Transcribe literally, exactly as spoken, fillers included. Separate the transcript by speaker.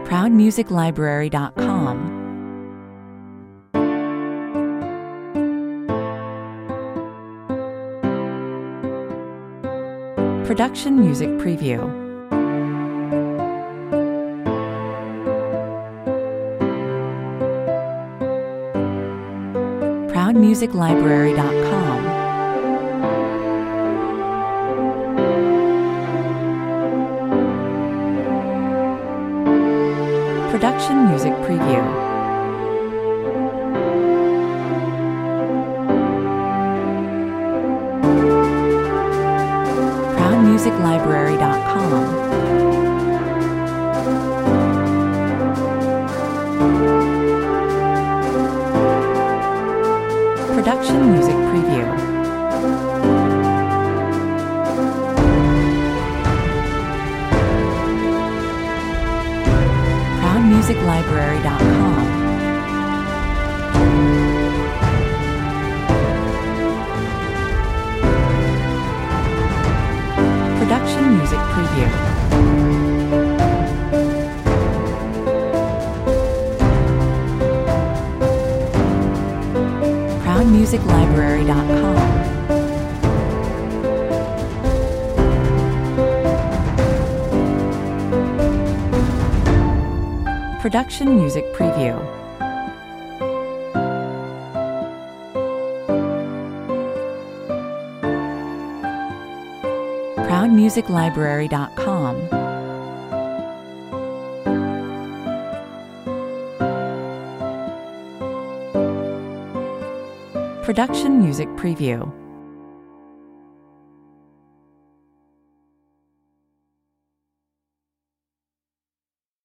Speaker 1: proud music library dot com. Production Music Preview. proud music library dot com. Production Music Preview. proud music library dot com. Production Music Preview. proud music library dot com. Production Music Preview. proud music library dot com. Production Music Preview. proud music library dot com. Production Music Preview.